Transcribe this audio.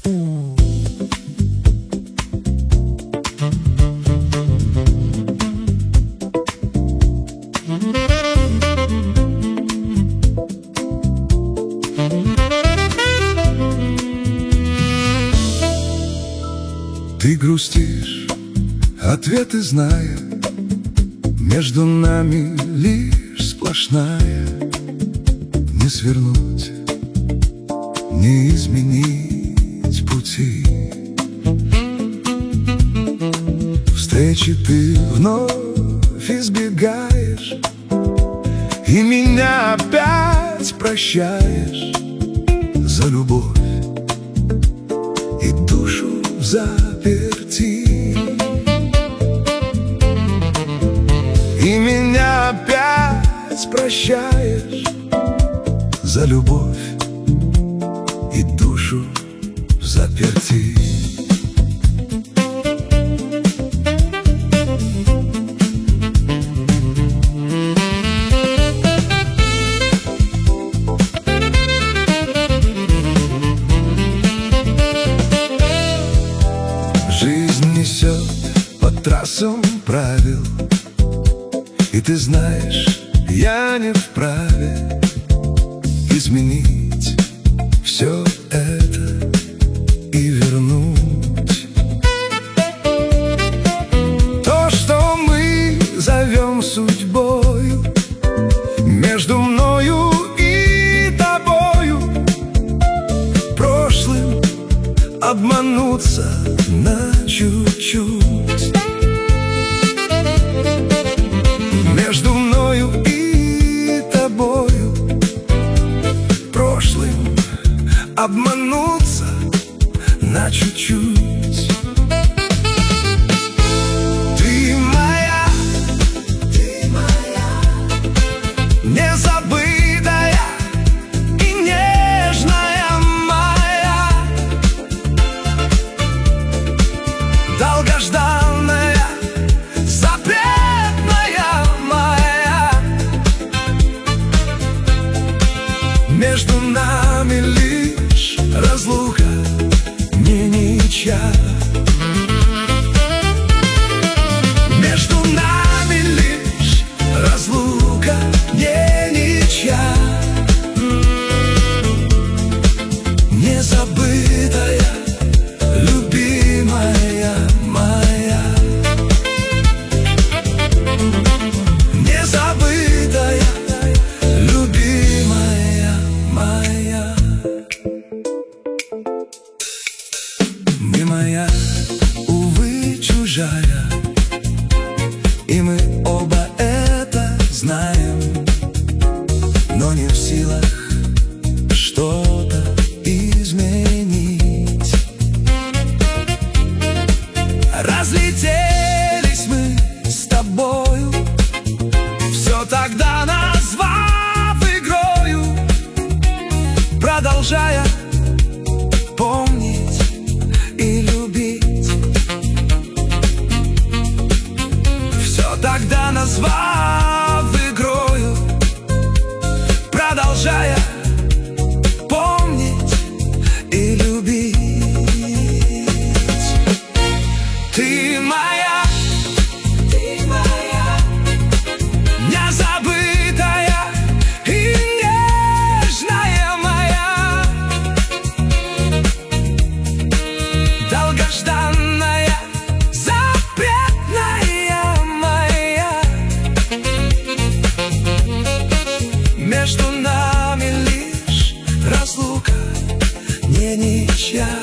Ты грустишь, ответы зная, между нами лишь сплошная. Не свернуть, не изменить пути. Встречи ты вновь избегаешь, и меня опять прощаешь за любовь и душу взаперти. И меня опять прощаешь за любовь и душу взаперти. Жизнь несет по трассам правил, и ты знаешь, я не вправе изменить все это и вернуть то, что мы зовем судьбою, между мною и тобою. Прошлым обмануться на чуть-чуть. Между мною и тобою. Прошлым обмануться на чуть-чуть. Ты моя, незабытая и нежная моя, долгожданная, запретная моя. Между нами лишь разлука, не ничья. Между нами лишь разлука, не ничья. Незабытая, любимая моя. Незабытая, любимая моя. Не моя, увы, чужая, и мы оба это знаем, но не в силах что-то изменить. Разлетелись мы с тобою, все тогда назвав игрою, продолжая помнить и любить. Все тогда назвав игрою, продолжая помнить и любить. Ты моя, незабытая и нежная моя, долгожданная, запретная моя. Между нами лишь разлука, не ничья.